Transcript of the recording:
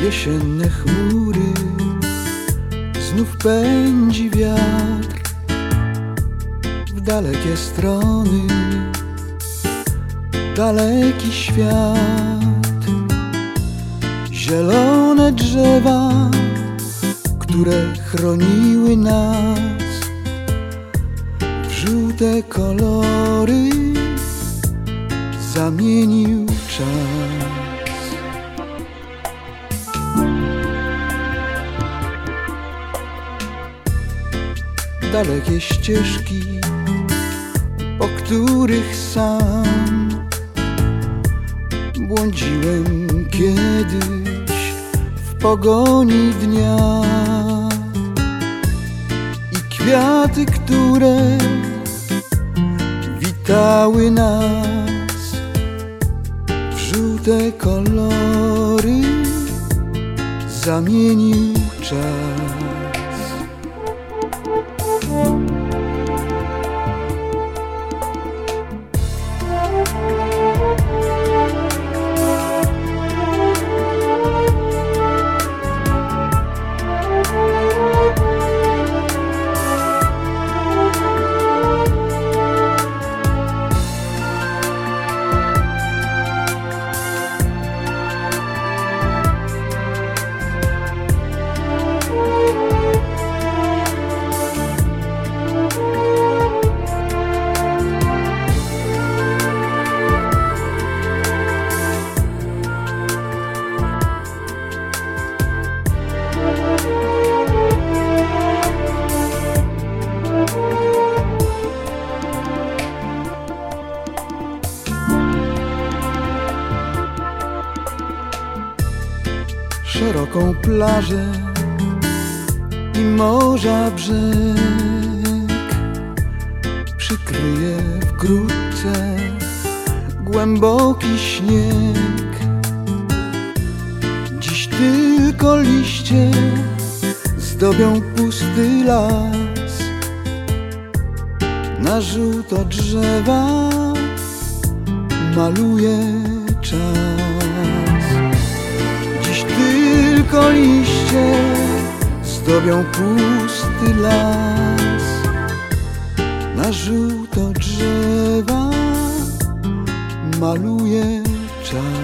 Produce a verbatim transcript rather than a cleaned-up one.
Jesienne chmury, znów pędzi wiatr w dalekie strony, daleki świat. Zielone drzewa, które chroniły nas, w żółte kolory zamienił czas. Dalekie ścieżki, po których sam błądziłem kiedyś w pogoni dnia, i kwiaty, które witały nas, w żółte kolory zamienił czas. Szeroką plażę i morza brzeg przykryje wkrótce głęboki śnieg. Dziś tylko liście zdobią pusty las, na żółto drzewa maluje czas. Tylko liście zdobią pusty las, na żółto drzewa maluje czas.